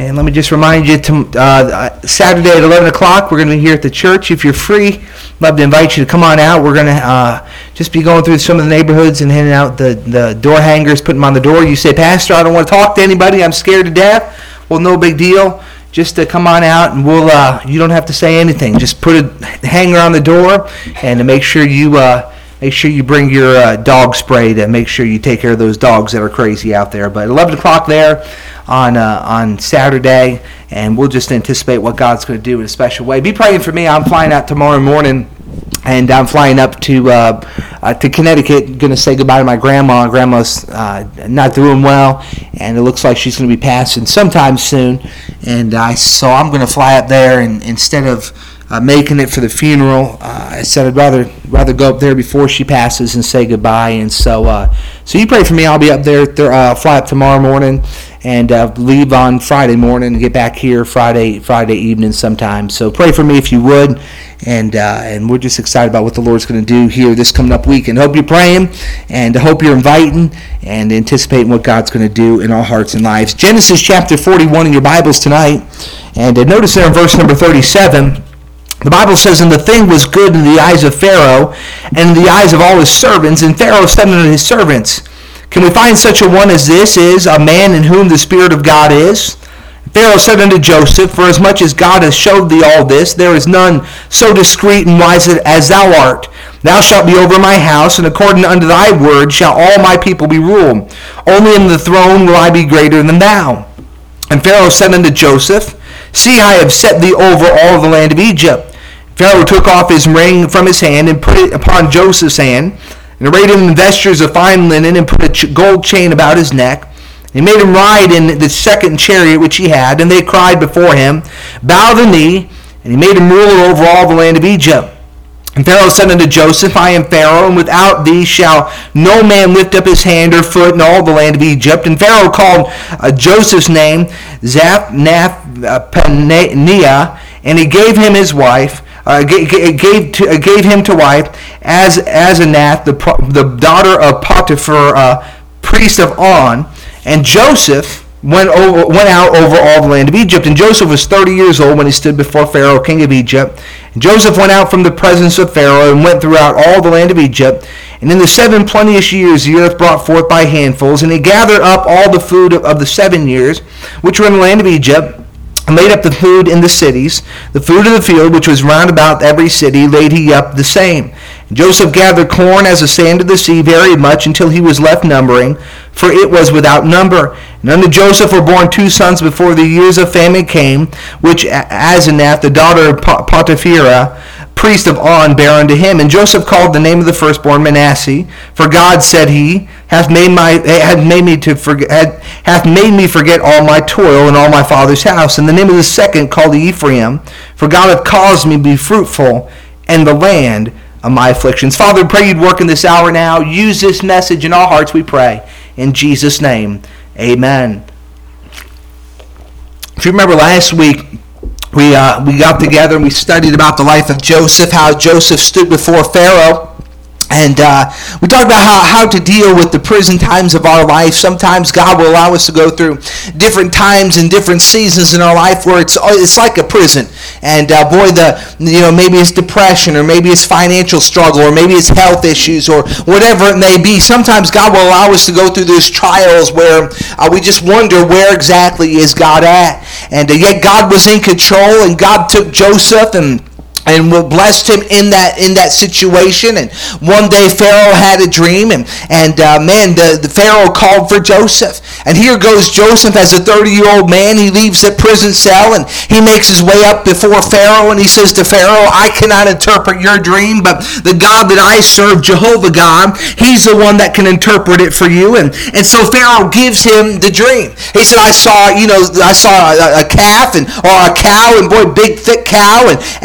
And let me just remind you, Saturday at 11 o'clock, we're going to be here at the church. If you're free, I'd love to invite you to come on out. We're going to just be going through some of the neighborhoods and handing out the door hangers, putting them on the door. You say, Pastor, I don't want to talk to anybody. I'm scared to death. Well, no big deal. Just to come on out, and you don't have to say anything. Just put a hanger on the door, and to make sure you bring your dog spray to make sure you take care of those dogs that are crazy out there. But 11 o'clock there on Saturday, and we'll just anticipate what God's going to do in a special way. Be praying for me. I'm flying out tomorrow morning, and I'm flying up to Connecticut. Going to say goodbye to my grandma. Grandma's not doing well, and it looks like she's going to be passing sometime soon. And so I'm going to fly up there, and instead of making it for the funeral, I said I'd rather go up there before she passes and say goodbye. And so you pray for me. I'll be up there, fly up tomorrow morning, and leave on Friday morning and get back here Friday evening sometime. So pray for me if you would, and we're just excited about what the Lord's going to do here this coming up week. And hope you're praying, and hope you're inviting and anticipating what God's going to do in our hearts and lives. Genesis chapter 41 in your Bibles tonight, and notice there in verse number 37. The Bible says, "And the thing was good in the eyes of Pharaoh, and in the eyes of all his servants. And Pharaoh said unto his servants, Can we find such a one as this is, a man in whom the Spirit of God is? Pharaoh said unto Joseph, Forasmuch as God hath showed thee all this, there is none so discreet and wise as thou art. Thou shalt be over my house, and according unto thy word shall all my people be ruled. Only in the throne will I be greater than thou. And Pharaoh said unto Joseph, See, I have set thee over all the land of Egypt. Pharaoh took off his ring from his hand and put it upon Joseph's hand, and arrayed him in vestures of fine linen, and put a gold chain about his neck. He made him ride in the second chariot which he had, and they cried before him, Bow the knee, and he made him ruler over all the land of Egypt. And Pharaoh said unto Joseph, I am Pharaoh, and without thee shall no man lift up his hand or foot in all the land of Egypt. And Pharaoh called Joseph's name Zaphnath-Paneah, and he gave him his wife, gave him to wife as Asenath, the daughter of Potiphar, priest of On. And Joseph went out over all the land of Egypt. And Joseph was 30 years old when he stood before Pharaoh, king of Egypt. And Joseph went out from the presence of Pharaoh and went throughout all the land of Egypt. And in the 7 plenteous years the earth brought forth by handfuls. And he gathered up all the food of the 7 years which were in the land of Egypt, and laid up the food in the cities. The food of the field, which was round about every city, laid he up the same. And Joseph gathered corn as the sand of the sea very much, until he was left numbering, for it was without number. And unto Joseph were born 2 sons before the years of famine came, which Asenath, the daughter of Potiphar, priest of On, bare unto him. And Joseph called the name of the firstborn Manasseh, for God, said he, hath made me forget all my toil and all my father's house. And the name of the second called Ephraim, for God hath caused me to be fruitful in the land of my afflictions. Father, we pray you'd work in this hour now. Use this message in our hearts, we pray. In Jesus' name, amen. If you remember last week, we got together and we studied about the life of Joseph, how Joseph stood before Pharaoh. And we talked about how to deal with the prison times of our life. Sometimes God will allow us to go through different times and different seasons in our life where it's like a prison. And maybe it's depression, or maybe it's financial struggle, or maybe it's health issues, or whatever it may be. Sometimes God will allow us to go through those trials where we just wonder, where exactly is God at? And yet God was in control, and God took Joseph and blessed him in that situation. And one day Pharaoh had a dream, and the Pharaoh called for Joseph. And here goes Joseph as a 30-year-old man. He leaves the prison cell, and he makes his way up before Pharaoh, and he says to Pharaoh, I cannot interpret your dream, but the God that I serve, Jehovah God, he's the one that can interpret it for you. And so Pharaoh gives him the dream. He said, I saw a calf, or a cow, and boy, big thick cow, and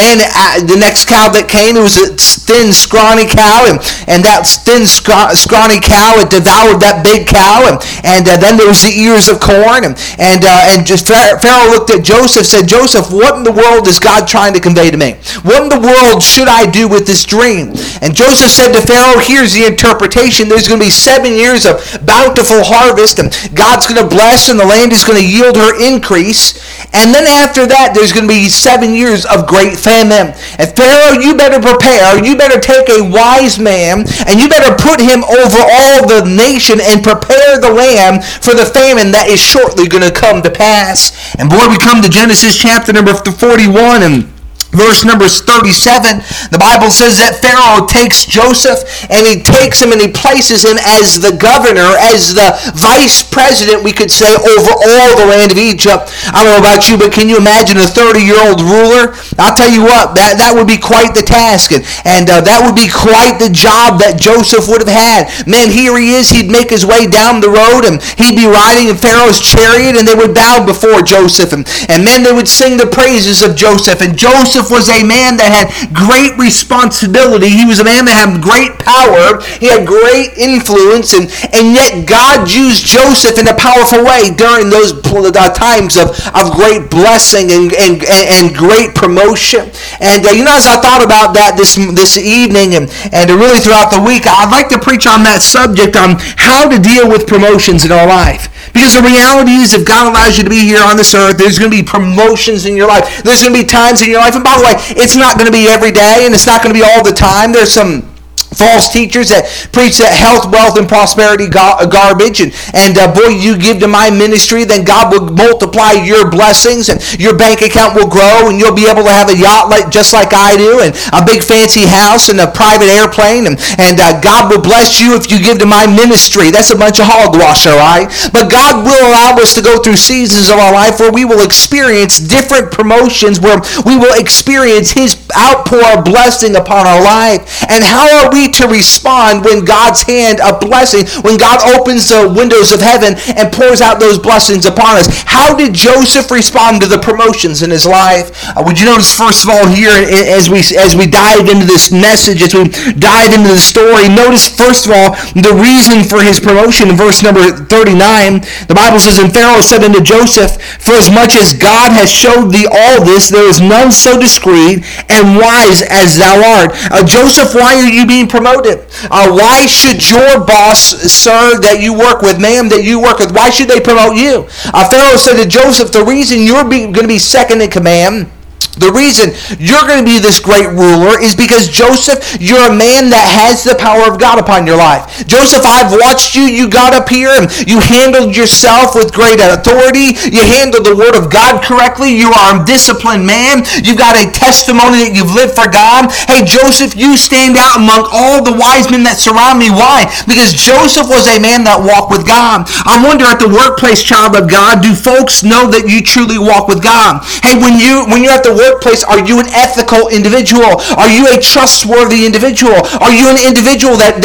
man, the next cow that came, it was a thin, scrawny cow, and that thin, scrawny cow, it devoured that big cow, and then there was the ears of corn, and just Pharaoh looked at Joseph, said, Joseph, what in the world is God trying to convey to me? What in the world should I do with this dream? And Joseph said to Pharaoh, here's the interpretation. There's going to be 7 years of bountiful harvest, and God's going to bless, and the land is going to yield her increase. And then after that, there's going to be 7 years of great famine. And Pharaoh, you better prepare. You better take a wise man, and you better put him over all the nation and prepare the land for the famine that is shortly going to come to pass. And boy, we come to Genesis chapter number 41, and verse number 37, the Bible says that Pharaoh takes Joseph, and he takes him and he places him as the governor, as the vice president, we could say, over all the land of Egypt. I don't know about you, but can you imagine a 30-year-old ruler? I'll tell you what, that would be quite the task, and that would be quite the job that Joseph would have had. Man, here he is, he'd make his way down the road, and he'd be riding in Pharaoh's chariot, and they would bow before Joseph, and then they would sing the praises of Joseph, and Joseph was a man that had great responsibility. He was a man that had great power. He had great influence, and yet God used Joseph in a powerful way during those times of great blessing and great promotion. And as I thought about that this evening and really throughout the week, I'd like to preach on that subject, on how to deal with promotions in our life. Because the reality is, if God allows you to be here on this earth, there's going to be promotions in your life. There's going to be times in your life, and by the way, it's not going to be every day, and it's not going to be all the time. There's some false teachers that preach that health, wealth, and prosperity garbage, and boy, you give to my ministry, then God will multiply your blessings, and your bank account will grow, and you'll be able to have a yacht just like I do, and a big fancy house, and a private airplane, and God will bless you if you give to my ministry. That's a bunch of hogwash, all right? But God will allow us to go through seasons of our life where we will experience different promotions, where we will experience His outpour of blessing upon our life. And how are we to respond when God's hand of blessing, when God opens the windows of heaven and pours out those blessings upon us? How did Joseph respond to the promotions in his life? Would you notice, first of all, here as we dive into this message, as we dive into the story, notice first of all the reason for his promotion. In verse number 39, the Bible says, and Pharaoh said unto Joseph, for as much as God has showed thee all this, there is none so discreet and wise as thou art. Joseph, why are you being promoted? Why should your boss, sir, that you work with, ma'am, that you work with, why should they promote you? Pharaoh said to Joseph, the reason you're going to be second in command, the reason you're going to be this great ruler is because, Joseph, you're a man that has the power of God upon your life. Joseph, I've watched you. You got up here and you handled yourself with great authority. You handled the word of God correctly. You are a disciplined man. You've got a testimony that you've lived for God. Hey, Joseph, you stand out among all the wise men that surround me. Why? Because Joseph was a man that walked with God. I wonder, at the workplace, child of God, do folks know that you truly walk with God? Hey, when you're at the workplace, are you an ethical individual? Are you a trustworthy individual? Are you an individual that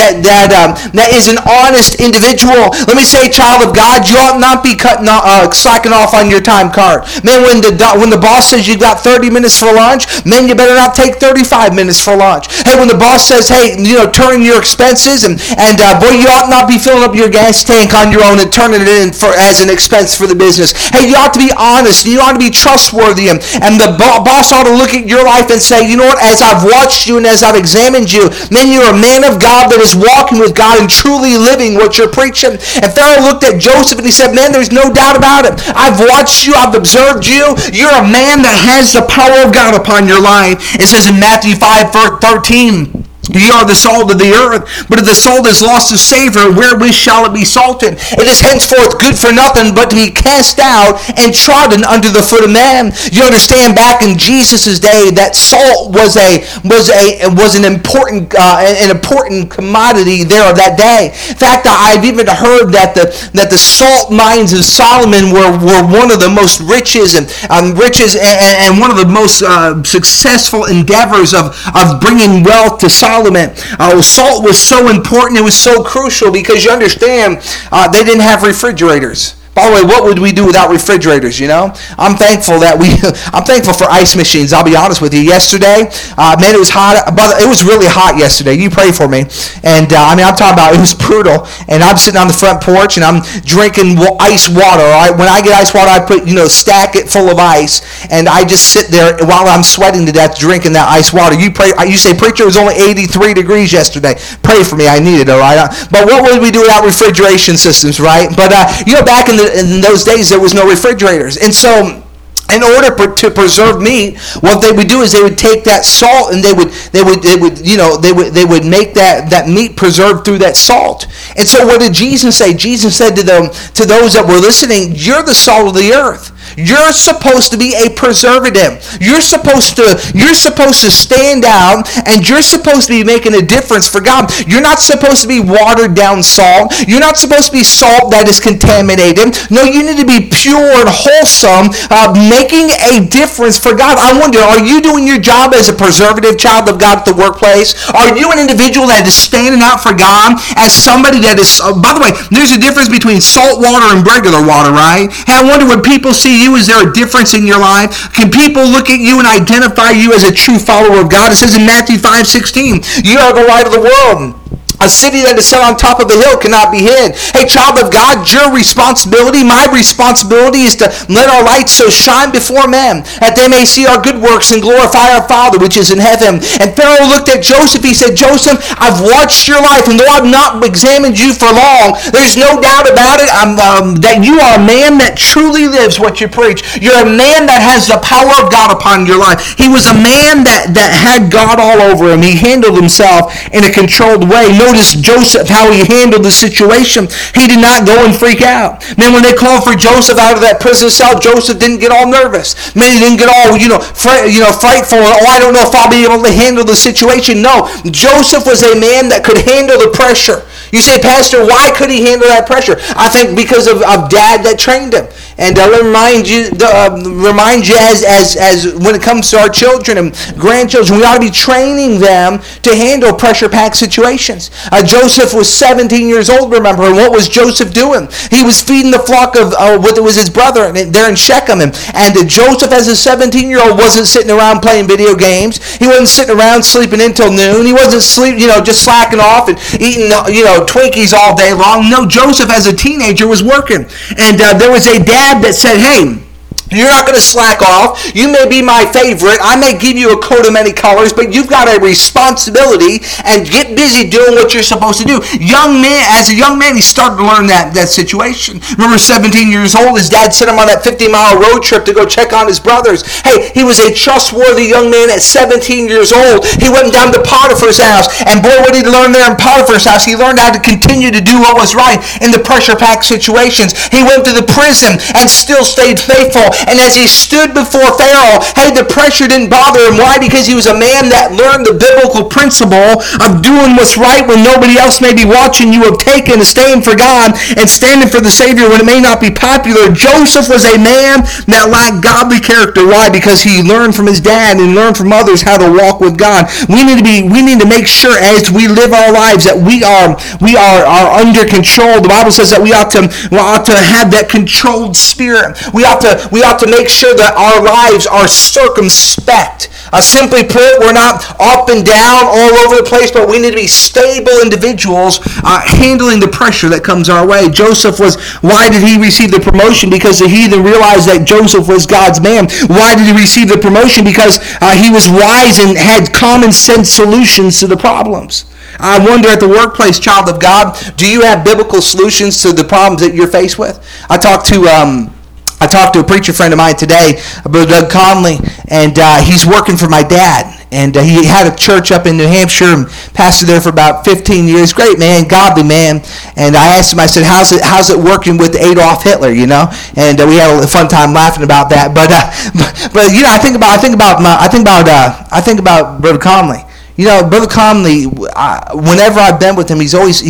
is an honest individual? Let me say, child of God, you ought not be slacking off on your time card. Man, when the boss says you got 30 minutes for lunch, man, you better not take 35 minutes for lunch. Hey, when the boss says, hey, turn your expenses, and boy, you ought not be filling up your gas tank on your own and turning it in as an expense for the business. Hey, you ought to be honest. You ought to be trustworthy, and the boss ought to look at your life and say, you know what, as I've watched you and as I've examined you, man, you're a man of God that is walking with God and truly living what you're preaching. And Pharaoh looked at Joseph and he said, man, there's no doubt about it. I've watched you. I've observed you. You're a man that has the power of God upon your life. It says in Matthew 5:13, ye are the salt of the earth, but if the salt is lost its savor, wherewith shall it be salted? It is henceforth good for nothing but to be cast out and trodden under the foot of man. You understand, back in Jesus' day, that salt was an important commodity there of that day. In fact, I've even heard that the salt mines of Solomon were one of the most riches and one of the most successful endeavors of bringing wealth to Solomon. Salt was so important, it was so crucial, because you understand, they didn't have refrigerators. By the way, what would we do without refrigerators, you know? I'm thankful I'm thankful for ice machines. I'll be honest with you. Yesterday, man, it was hot. It was really hot yesterday. You pray for me. And, I'm talking about, it was brutal. And I'm sitting on the front porch, and I'm drinking ice water, all right? When I get ice water, I put, stack it full of ice, and I just sit there while I'm sweating to death drinking that ice water. You say, preacher, it was only 83 degrees yesterday. Pray for me. I need it, all right? But what would we do without refrigeration systems, right? But, back in those days, there was no refrigerators. And so, in order to preserve meat, what they would do is they would take that salt and they would make that meat preserved through that salt. And so what did Jesus say? Jesus said to those that were listening, you're the salt of the earth. You're supposed to be a preservative. You're supposed to stand out, and you're supposed to be making a difference for God. You're not supposed to be watered down salt. You're not supposed to be salt that is contaminated. No, you need to be pure and wholesome, making a difference for God. I wonder, are you doing your job as a preservative child of God at the workplace? Are you an individual that is standing out for God as somebody that is, by the way, there's a difference between salt water and regular water, right? Hey, I wonder when people see you, is there a difference in your life? Can people look at you and identify you as a true follower of God? It says in Matthew 5:16, you are the light of the world. A city that is set on top of a hill cannot be hid. Hey, child of God, your responsibility, my responsibility is to let our light so shine before men, that they may see our good works and glorify our Father which is in heaven. And Pharaoh looked at Joseph. He said, Joseph, I've watched your life, and though I've not examined you for long, there's no doubt about it that you are a man that truly lives what you preach. You're a man that has the power of God upon your life. He was a man that had God all over him. He handled himself in a controlled way. Notice Joseph, how he handled the situation. He did not go and freak out. Man, when they called for Joseph out of that prison cell, Joseph didn't get all nervous. Man, he didn't get all, frightful. Oh, I don't know if I'll be able to handle the situation. No, Joseph was a man that could handle the pressure. You say, Pastor, why could he handle that pressure? I think because of dad that trained him. And I'll remind you as when it comes to our children and grandchildren, we ought to be training them to handle pressure-packed situations. Joseph was 17 years old, remember, and what was Joseph doing? He was feeding the flock of what was his brother there in Shechem. And Joseph, as a 17-year-old, wasn't sitting around playing video games. He wasn't sitting around sleeping until noon. He wasn't just slacking off and eating, Twinkies all day long. No, Joseph, as a teenager, was working. And there was a dad that said, hey, you're not going to slack off. You may be my favorite. I may give you a coat of many colors, but you've got a responsibility, and get busy doing what you're supposed to do. As a young man, he started to learn that situation. Remember, 17 years old, his dad sent him on that 50-mile road trip to go check on his brothers. Hey, he was a trustworthy young man at 17 years old. He went down to Potiphar's house, and boy, what did he learn there in Potiphar's house? He learned how to continue to do what was right in the pressure-packed situations. He went to the prison and still stayed faithful. And as he stood before Pharaoh, hey, the pressure didn't bother him. Why? Because he was a man that learned the biblical principle of doing what's right when nobody else may be watching you, of taking a stand for God and standing for the Savior when it may not be popular. Joseph was a man that lacked godly character. Why? Because he learned from his dad and learned from others how to walk with God. We need to make sure as we live our lives that we are under control. The Bible says that we ought to have that controlled spirit. We ought to make sure that our lives are circumspect. Simply put, we're not up and down all over the place, but we need to be stable individuals handling the pressure that comes our way. Why did he receive the promotion? Because the heathen realized that Joseph was God's man. Why did he receive the promotion? Because he was wise and had common sense solutions to the problems. I wonder, at the workplace, child of God, do you have biblical solutions to the problems that you're faced with? I talked to a preacher friend of mine today, Brother Doug Conley, and he's working for my dad. And he had a church up in New Hampshire and pastored there for about 15 years. Great man, godly man. And I asked him, I said, how's it working with Adolf Hitler, And we had a fun time laughing about that. But I think about Brother Conley. Brother Conley, whenever I've been with him, he's always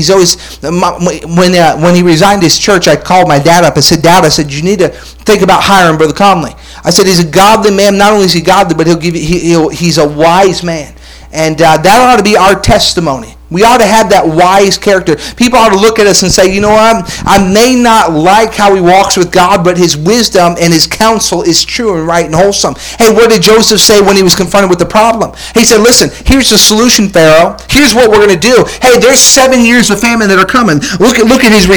when he resigned his church, I called my dad up and said, Dad, you need to think about hiring Brother Conley. I said, he's a godly man. Not only is he godly, but he's a wise man. And that ought to be our testimony. We ought to have that wise character. People ought to look at us and say, you know what? I may not like how he walks with God, but his wisdom and his counsel is true and right and wholesome. Hey, what did Joseph say when he was confronted with the problem? He said, listen, here's the solution, Pharaoh. Here's what we're going to do. Hey, there's 7 years of famine that are coming. Look at his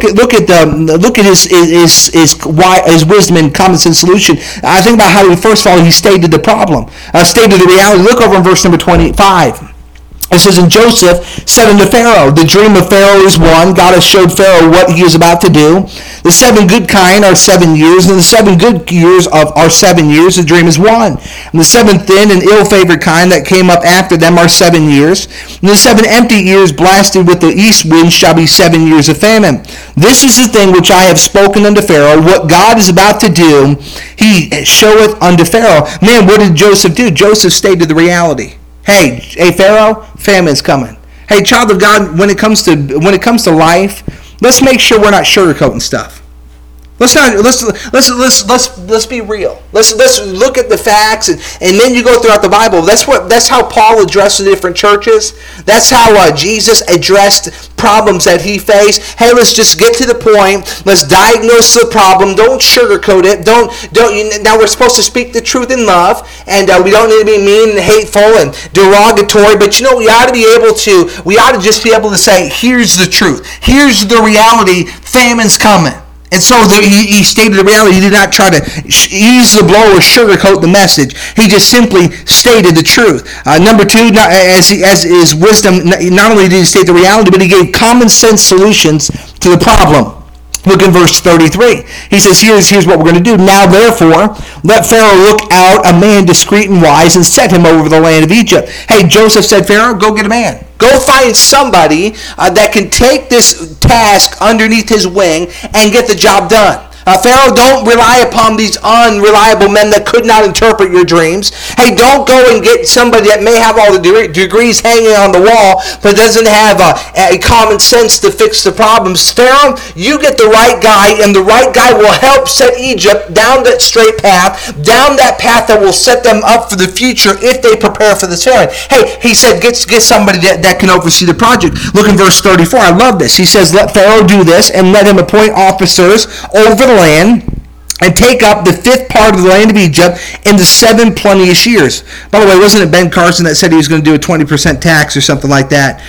wisdom and common sense solution. I think about how first of all he stated the problem, stated the reality. Look over in verse number 25. It says, and Joseph said unto Pharaoh, the dream of Pharaoh is one. God has showed Pharaoh what he is about to do. The 7 good kind are 7 years, and the 7 good years are 7 years. The dream is one. And the 7 thin and ill-favored kind that came up after them are 7 years. And the 7 empty years blasted with the east wind shall be 7 years of famine. This is the thing which I have spoken unto Pharaoh. What God is about to do, he showeth unto Pharaoh. Man, what did Joseph do? Joseph stated the reality. Hey, Pharaoh, famine's coming. Hey, child of God, when it comes to life, let's make sure we're not sugarcoating stuff. Let's be real. Let's look at the facts, and then you go throughout the Bible. That's how Paul addressed the different churches. That's how Jesus addressed problems that he faced. Hey, let's just get to the point. Let's diagnose the problem. Don't sugarcoat it. Now we're supposed to speak the truth in love, and we don't need to be mean and hateful and derogatory. But you know, we ought to just be able to say, here's the truth. Here's the reality. Famine's coming. And so he stated the reality. He did not try to ease the blow or sugarcoat the message. He just simply stated the truth. Number 2, as his wisdom, not only did he state the reality, but he gave common sense solutions to the problem. Look in verse 33. He says, here's what we're going to do. Now, therefore, let Pharaoh look out a man discreet and wise and set him over the land of Egypt. Hey, Joseph said, Pharaoh, go get a man. Go find somebody that can take this task underneath his wing and get the job done. Pharaoh, don't rely upon these unreliable men that could not interpret your dreams. Hey, don't go and get somebody that may have all the degrees hanging on the wall, but doesn't have a common sense to fix the problems. Pharaoh, you get the right guy, and the right guy will help set Egypt down that straight path, down that path that will set them up for the future if they prepare for the terrain. Hey, he said, get somebody that can oversee the project. Look in verse 34. I love this. He says, let Pharaoh do this, and let him appoint officers over the land and take up the 5th part of the land of Egypt in the 7 plenteous years. By the way, wasn't it Ben Carson that said he was going to do a 20% tax or something like that?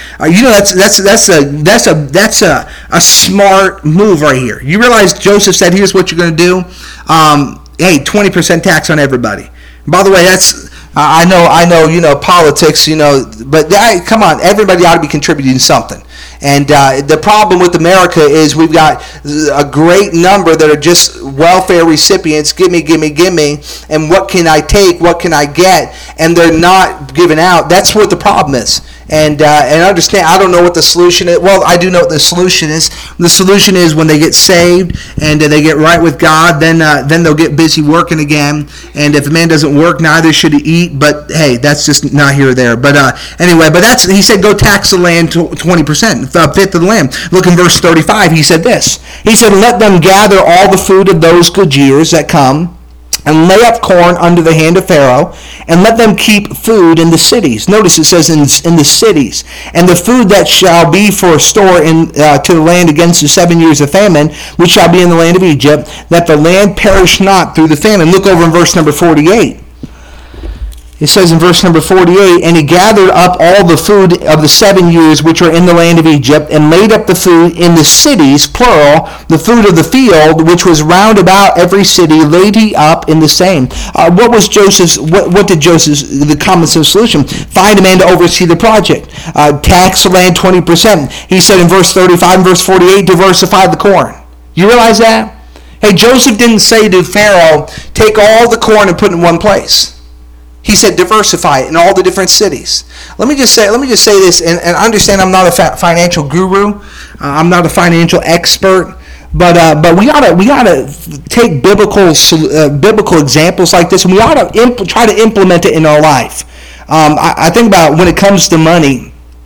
That's a smart move right here. You realize Joseph said, here's what you're going to do. Hey, 20% tax on everybody. By the way, that's I know politics, but come on, everybody ought to be contributing something. And the problem with America is we've got a great number that are just welfare recipients, gimme, and what can I take, what can I get, and they're not giving out. That's what the problem is. And understand, I don't know what the solution is. Well, I do know what the solution is. The solution is when they get saved and they get right with God, then they'll get busy working again. And if a man doesn't work, neither should he eat. But hey, that's just not here or there. But anyway, he said, go tax the land 20%, a fifth of the land. Look in verse 35. He said this. He said, let them gather all the food of those good years that come, and lay up corn under the hand of Pharaoh, and let them keep food in the cities. Notice it says in the cities. And the food that shall be for store to the land against the 7 years of famine, which shall be in the land of Egypt, that the land perish not through the famine. Look over in verse number 48. It says in verse number 48, and he gathered up all the food of the 7 years which were in the land of Egypt, and laid up the food in the cities, plural, the food of the field, which was round about every city, laid he up in the same. What did Joseph's, the common sense solution? Find a man to oversee the project. Tax the land 20%. He said in verse 35 and verse 48, diversify the corn. You realize that? Hey, Joseph didn't say to Pharaoh, take all the corn and put it in one place. He said diversify it in all the different cities. Let me just say this, and understand I'm not a financial guru. I'm not a financial expert. But we ought to take biblical examples like this, and we ought to try to implement it in our life. I think about when it comes to money.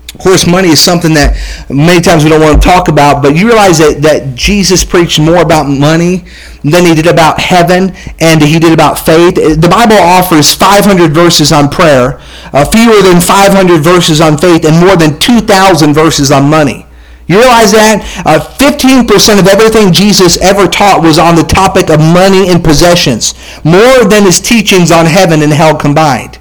Of course, money is something that many times we don't want to talk about, but you realize that Jesus preached more about money than he did about heaven and he did about faith. The Bible offers 500 verses on prayer, fewer than 500 verses on faith, and more than 2,000 verses on money. You realize that? 15% of everything Jesus ever taught was on the topic of money and possessions, more than his teachings on heaven and hell combined.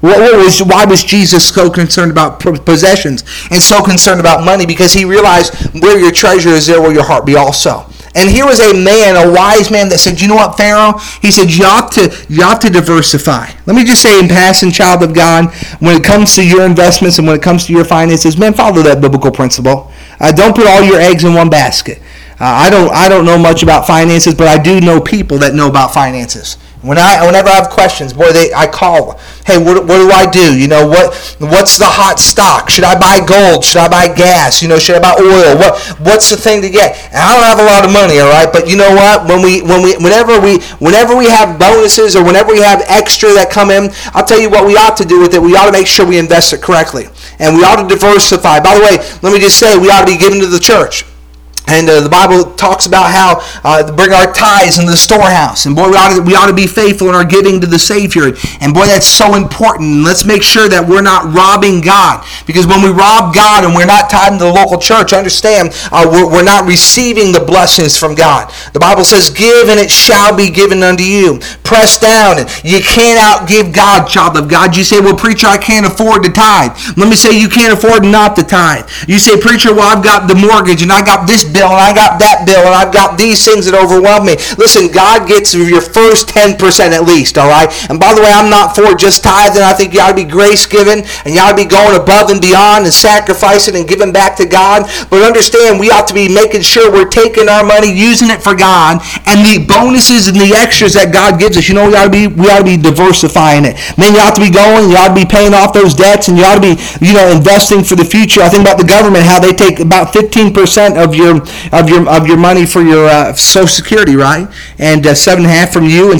Why was Jesus so concerned about possessions and so concerned about money? Because he realized where your treasure is, there will your heart be also. And here was a man, a wise man, that said, you know what, Pharaoh? He said, you ought to diversify. Let me just say in passing, child of God, when it comes to your investments and when it comes to your finances, man, follow that biblical principle. Don't put all your eggs in one basket. I don't know much about finances, but I do know people that know about finances. Whenever I have questions, I call. Hey, what do I do? You know, what's the hot stock? Should I buy gold? Should I buy gas? You know, should I buy oil? What's the thing to get? And I don't have a lot of money, all right. But you know what? Whenever we have bonuses or whenever we have extra that come in, I'll tell you what we ought to do with it. We ought to make sure we invest it correctly, and we ought to diversify. By the way, let me just say we ought to be giving to the church. And the Bible talks about how to bring our tithes into the storehouse. And boy, we ought to be faithful in our giving to the Savior. And boy, that's so important. Let's make sure that we're not robbing God. Because when we rob God and we're not tithing to the local church, understand, we're not receiving the blessings from God. The Bible says, give and it shall be given unto you. Press down. And you can't outgive God, child of God. You say, well, preacher, I can't afford to tithe. Let me say, you can't afford not to tithe. You say, preacher, well, I've got the mortgage and I got this bill and I got that bill and I've got these things that overwhelm me. Listen, God gets your first 10% at least, all right? And by the way, I'm not for just tithing. I think you ought to be grace given and you ought to be going above and beyond and sacrificing and giving back to God. But understand, we ought to be making sure we're taking our money, using it for God, and the bonuses and the extras that God gives us, you know, we ought to be diversifying it. Man, you ought to be going, you ought to be paying off those debts, and you ought to be, you know, investing for the future. I think about the government, how they take about 15% of your money for your Social Security, right? And 7.5 from you, and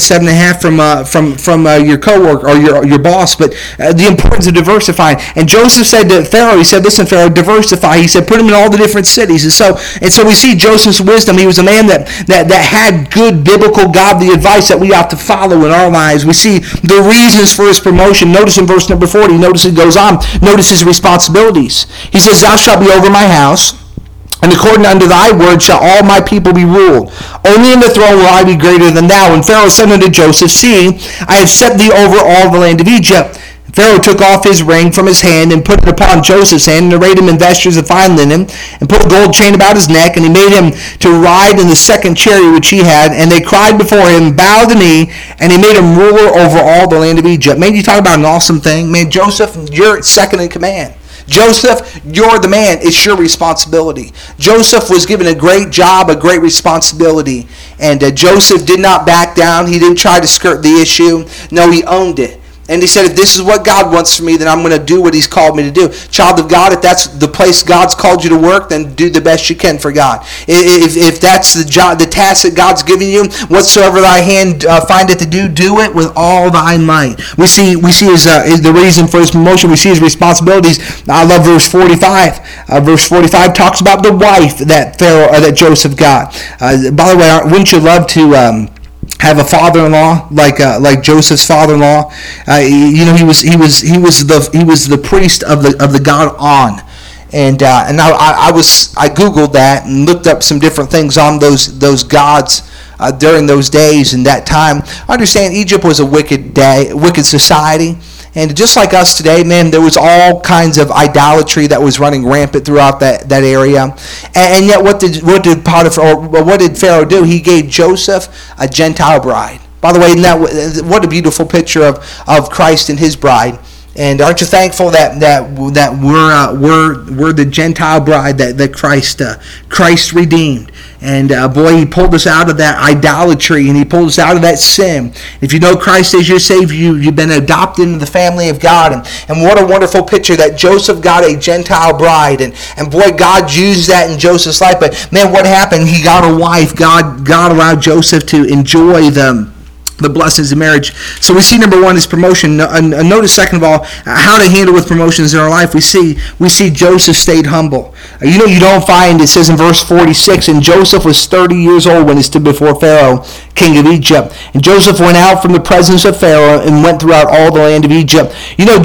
7.5 from your coworker or your boss. But the importance of diversifying. And Joseph said to Pharaoh, he said, "Listen, Pharaoh, diversify." He said, "Put them in all the different cities." And so we see Joseph's wisdom. He was a man that had good biblical godly advice that we ought to follow in our lives. We see the reasons for his promotion. Notice in verse number 40. Notice it goes on. Notice his responsibilities. He says, "Thou shalt be over my house, and according unto thy word shall all my people be ruled. Only in the throne will I be greater than thou." And Pharaoh said unto Joseph, "See, I have set thee over all the land of Egypt." Pharaoh took off his ring from his hand and put it upon Joseph's hand, and arrayed him in vestures of fine linen, and put a gold chain about his neck, and he made him to ride in the second chariot which he had. And they cried before him, "Bow the knee," and he made him ruler over all the land of Egypt. Man, you talk about an awesome thing. Man, Joseph, you're second in command. Joseph, you're the man. It's your responsibility. Joseph was given a great job, a great responsibility. And Joseph did not back down. He didn't try to skirt the issue. No, he owned it. And he said, if this is what God wants for me, then I'm going to do what he's called me to do. Child of God, if that's the place God's called you to work, then do the best you can for God. If that's the job, the task that God's given you, whatsoever thy hand findeth to do, do it with all thy might. We see his the reason for his promotion. We see his responsibilities. I love verse 45. Verse 45 talks about the wife that Joseph got. By the way, wouldn't you love to have a father-in-law like Joseph's father-in-law? He was the priest of the god On, and I googled that and looked up some different things on those gods during those days and that time. I understand Egypt was a wicked society. And just like us today, man, there was all kinds of idolatry that was running rampant throughout that area. And yet, what did Pharaoh do? He gave Joseph a Gentile bride. By the way, what a beautiful picture of Christ and his bride. And aren't you thankful that we're the Gentile bride that Christ redeemed? And boy, he pulled us out of that idolatry, and he pulled us out of that sin. If you know Christ as your Savior, you've been adopted into the family of God. And what a wonderful picture that Joseph got a Gentile bride. And boy, God used that in Joseph's life. But man, what happened? He got a wife. God allowed Joseph to enjoy the blessings of marriage. So we see number one is promotion. Notice second of all how to handle with promotions in our life. We see Joseph stayed humble. You don't find, it says in verse 46, and Joseph was 30 years old when he stood before Pharaoh, king of Egypt. And Joseph went out from the presence of Pharaoh and went throughout all the land of Egypt.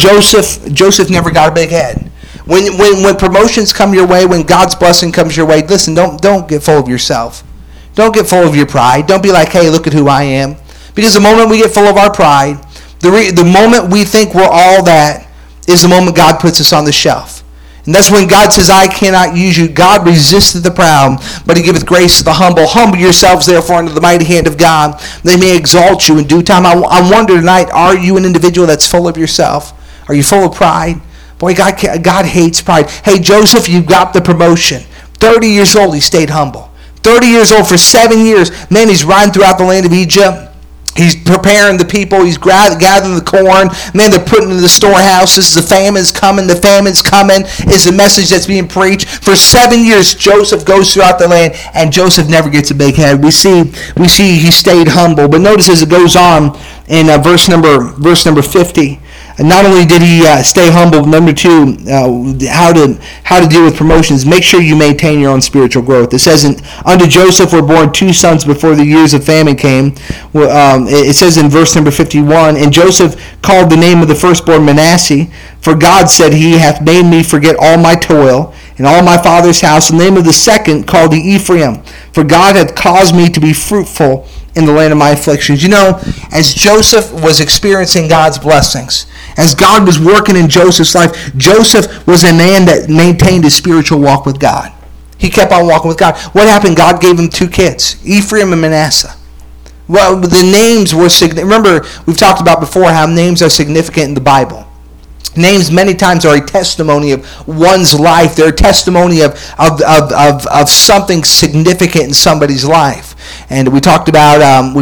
Joseph never got a big head. When promotions come your way, when God's blessing comes your way, listen, don't get full of yourself. Don't get full of your pride. Don't be like, hey, look at who I am. Because the moment we get full of our pride, the moment we think we're all that, is the moment God puts us on the shelf. And that's when God says, I cannot use you. God resisteth the proud, but he giveth grace to the humble. Humble yourselves, therefore, under the mighty hand of God. They may exalt you in due time. I wonder tonight, are you an individual that's full of yourself? Are you full of pride? Boy, God hates pride. Hey, Joseph, you got the promotion. 30 years old, he stayed humble. 30 years old for 7 years. Man, he's riding throughout the land of Egypt. He's preparing the people. He's gathering the corn. Man, they're putting it in the storehouses. The famine's coming. The famine's coming is the message that's being preached. For 7 years, Joseph goes throughout the land, and Joseph never gets a big head. We see he stayed humble. But notice as it goes on in verse number 50, not only did he stay humble, number two, how to deal with promotions. Make sure you maintain your own spiritual growth. It says, unto Joseph were born 2 sons before the years of famine came. It says in verse number 51, and Joseph called the name of the firstborn Manasseh, for God said, he hath made me forget all my toil and all my father's house. The name of the second called he Ephraim, for God hath caused me to be fruitful in the land of my afflictions. As Joseph was experiencing God's blessings, as God was working in Joseph's life, Joseph was a man that maintained his spiritual walk with God. He kept on walking with God. What happened? God gave him 2 kids, Ephraim and Manasseh. Well, the names were significant. Remember, we've talked about before how names are significant in the Bible. Names many times are a testimony of one's life. They're a testimony of something significant in somebody's life. And we talked about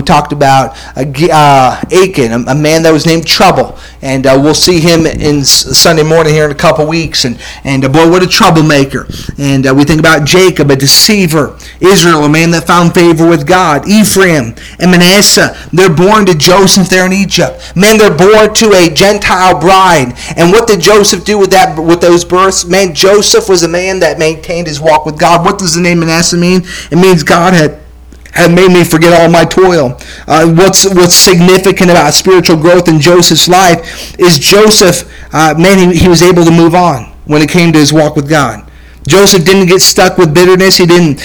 Achan, a man that was named Trouble, and we'll see him in Sunday morning here in a couple weeks. And boy, what a troublemaker! And we think about Jacob, a deceiver; Israel, a man that found favor with God; Ephraim and Manasseh, they're born to Joseph there in Egypt. Man, they're born to a Gentile bride. And what did Joseph do with those births? Man, Joseph was a man that maintained his walk with God. What does the name Manasseh mean? It means God had made me forget all my toil. What's significant about spiritual growth in Joseph's life is Joseph, he was able to move on when it came to his walk with God. Joseph didn't get stuck with bitterness. He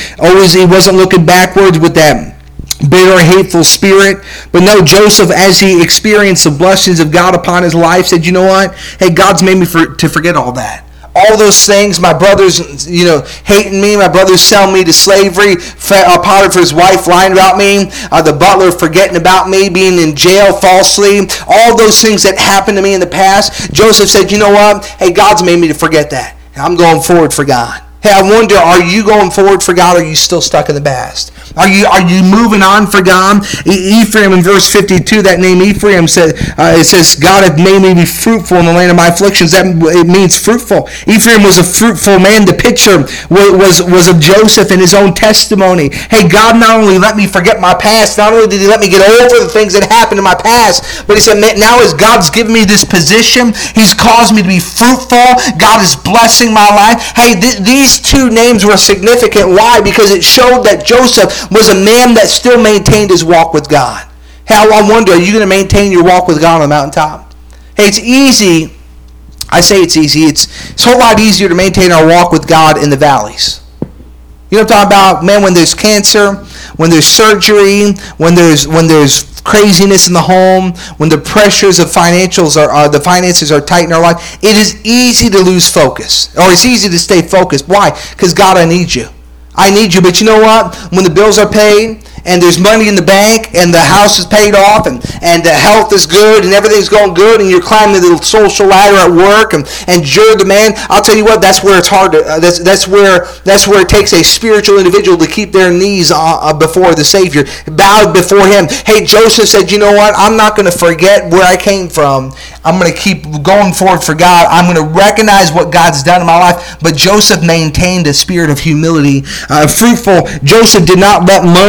wasn't looking backwards with that bitter, hateful spirit. But no, Joseph, as he experienced the blessings of God upon his life, said, you know what? Hey, God's made me to forget all that. All those things, my brothers, hating me, my brothers selling me to slavery, Potiphar's wife lying about me, the butler forgetting about me, being in jail falsely, all those things that happened to me in the past. Joseph said, you know what? Hey, God's made me to forget that. I'm going forward for God. Hey, I wonder, are you going forward for God, or are you still stuck in the past? Are you moving on for God? Ephraim in verse 52, that name Ephraim it says, God hath made me be fruitful in the land of my afflictions. That it means fruitful. Ephraim was a fruitful man. The picture was of Joseph in his own testimony. Hey, God not only let me forget my past, not only did he let me get over the things that happened in my past, but he said, now as God's given me this position, he's caused me to be fruitful. God is blessing my life. Hey, these 2 names were significant. Why? Because it showed that Joseph was a man that still maintained his walk with God. Hey, I wonder, are you going to maintain your walk with God on the mountaintop? Hey, it's easy. I say it's easy. It's a whole lot easier to maintain our walk with God in the valleys. You know what I'm talking about? Man, when there's cancer, when there's surgery, when there's craziness in the home, when the pressures of the finances are tight in our life, it is easy to lose focus. Or it's easy to stay focused. Why? Because God, I need you. I need you. But you know what? When the bills are paid, and there's money in the bank, and the house is paid off, and the health is good, and everything's going good, and you're climbing the social ladder at work, and you're the man, I'll tell you what, that's where it's hard to, that's where it takes a spiritual individual to keep their knees before the Savior, bowed before him. Hey, Joseph said, you know what, I'm not going to forget where I came from. I'm going to keep going forward for God. I'm going to recognize what God's done in my life. But Joseph maintained a spirit of humility. Fruitful, Joseph did not let money or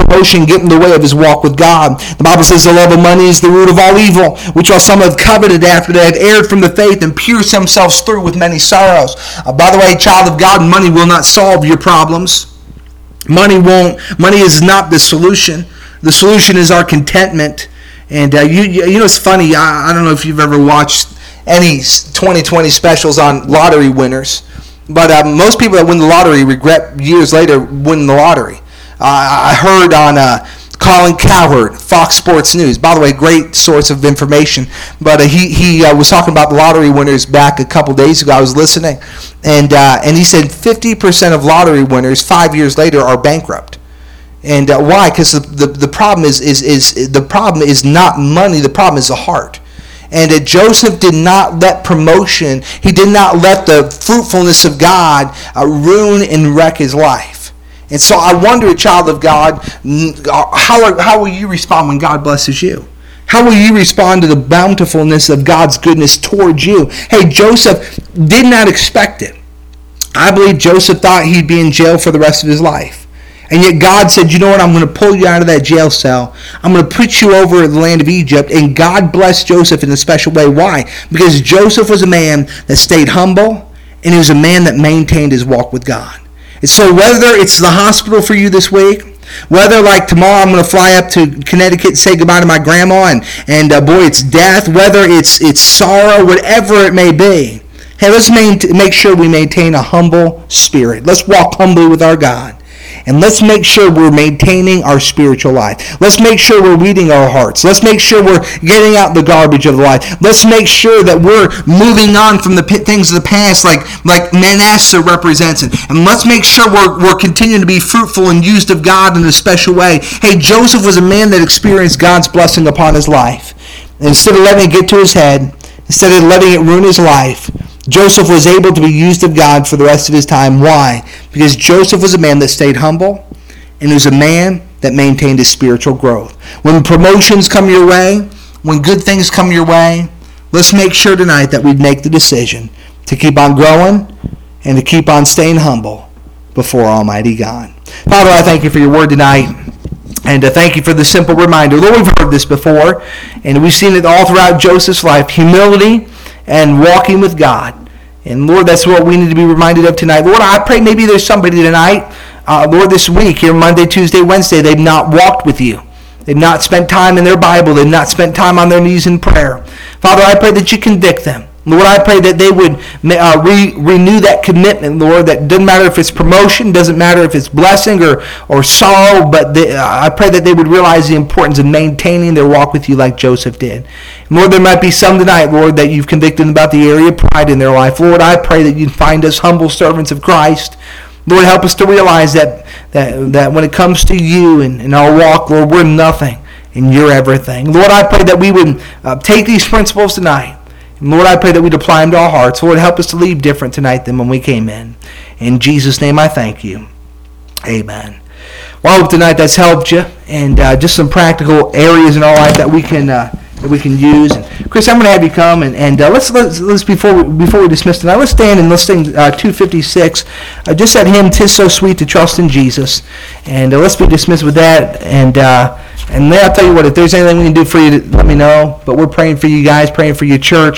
promotion get in the way of his walk with God. The Bible says the love of money is the root of all evil, which while some have coveted after they have erred from the faith and pierced themselves through with many sorrows. By the way, child of God, money will not solve your problems. Money is not the solution. The solution is our contentment. And you know, it's funny. I don't know if you've ever watched any 2020 specials on lottery winners, but most people that win the lottery regret years later winning the lottery. I heard on Colin Cowherd, Fox Sports News. By the way, great source of information. But he was talking about the lottery winners back a couple days ago. I was listening, and he said 50% of lottery winners 5 years later are bankrupt. And why? Because the problem is the problem is not money. The problem is the heart. And Joseph did not let promotion. He did not let the fruitfulness of God ruin and wreck his life. And so I wonder, child of God, how will you respond when God blesses you? How will you respond to the bountifulness of God's goodness towards you? Hey, Joseph did not expect it. I believe Joseph thought he'd be in jail for the rest of his life. And yet God said, you know what, I'm going to pull you out of that jail cell. I'm going to put you over the land of Egypt. And God blessed Joseph in a special way. Why? Because Joseph was a man that stayed humble, and he was a man that maintained his walk with God. And so whether it's the hospital for you this week, whether like tomorrow I'm going to fly up to Connecticut and say goodbye to my grandma, and boy, it's death, whether it's sorrow, whatever it may be, hey, let's make sure we maintain a humble spirit. Let's walk humbly with our God. And let's make sure we're maintaining our spiritual life. Let's make sure we're reading our hearts. Let's make sure we're getting out the garbage of life. Let's make sure that we're moving on from the things of the past like Manasseh represents it. And let's make sure we're continuing to be fruitful and used of God in a special way. Hey, Joseph was a man that experienced God's blessing upon his life. And instead of letting it get to his head, instead of letting it ruin his life, Joseph was able to be used of God for the rest of his time. Why? Because Joseph was a man that stayed humble, and he was a man that maintained his spiritual growth. When promotions come your way, when good things come your way, let's make sure tonight that we make the decision to keep on growing and to keep on staying humble before Almighty God. Father, I thank you for your word tonight. And thank you for the simple reminder. Lord, we've heard this before, and we've seen it all throughout Joseph's life. Humility and walking with God. And Lord, that's what we need to be reminded of tonight. Lord, I pray maybe there's somebody tonight, Lord, this week, here Monday, Tuesday, Wednesday, they've not walked with you. They've not spent time in their Bible. They've not spent time on their knees in prayer. Father, I pray that you convict them. Lord, I pray that they would renew that commitment, Lord, that doesn't matter if it's promotion, doesn't matter if it's blessing or sorrow, but I pray that they would realize the importance of maintaining their walk with you like Joseph did. Lord, there might be some tonight, Lord, that you've convicted about the area of pride in their life. Lord, I pray that you'd find us humble servants of Christ. Lord, help us to realize that when it comes to you and our walk, Lord, we're nothing and you're everything. Lord, I pray that we would take these principles tonight. Lord, I pray that we'd apply them to our hearts. Lord, help us to leave different tonight than when we came in. In Jesus' name I thank you. Amen. Well, I hope tonight that's helped you, and just some practical areas in our life that we can use. And Chris, I'm going to have you come, and let's before we dismiss tonight, let's stand and let's sing 256. Just that hymn, "'Tis So Sweet to Trust in Jesus," and let's be dismissed with that. And then I'll tell you what, if there's anything we can do for you, let me know. But we're praying for you guys, praying for your church.